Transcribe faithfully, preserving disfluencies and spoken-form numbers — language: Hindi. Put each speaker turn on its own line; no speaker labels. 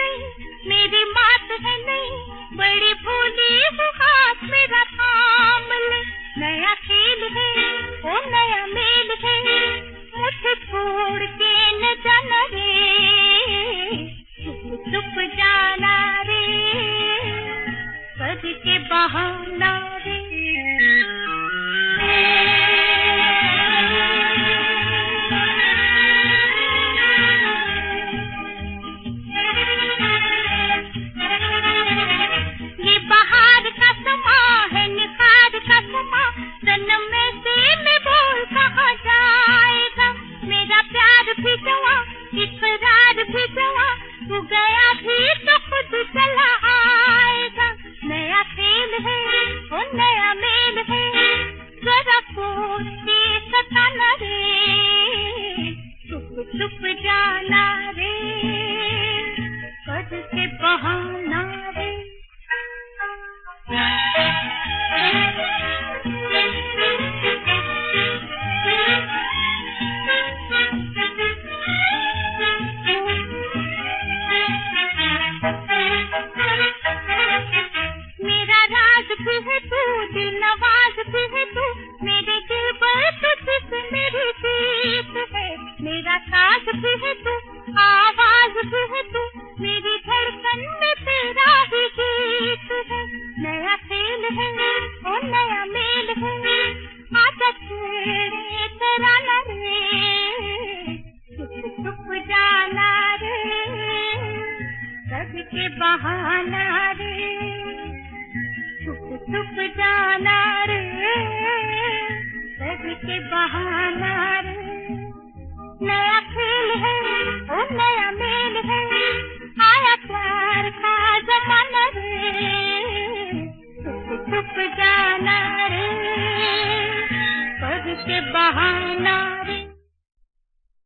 नहीं, मेरी बात है नहीं, बड़ी भोली हूँ, हाथ मेरा थाम ले। नया खेल है, ओ नया मेल है, मुझे छोड़ के न जाना रे, चुप चुप जाना रे, करके बहाना रे। ये बहार का समा है, निखार का समा, जन्म में से मैं बोल कहाँ जाएगा। मेरा प्यार भी जवा, इकरार भी जवा, तू गया भी तो खुद चला आएगा। नया खेल है, ओ नया मेल है, जरा सोच के सताना रे, चुप चुप जाना रे, करके बहाना रे। मेरा राज भी है तू, दिल नवाज भी है तू, मेरे दिल पर तुझसे मेरी जीत है। मेरा साथ भी है तू, आवाज भी है तू, मेरी धड़कन में तेरा ही गीत है। नया खेल है, ओ नया मेल है, आजा छेड़े तराना रे, चुप चुप जाना रे, करके बहाना रे, चुप चुप जाना रे, करके बहाना रे। नया खेल है, ओ नया मेल है, आया प्यार का जमाना रे, चुप चुप जाना रे, करके बहाना रे।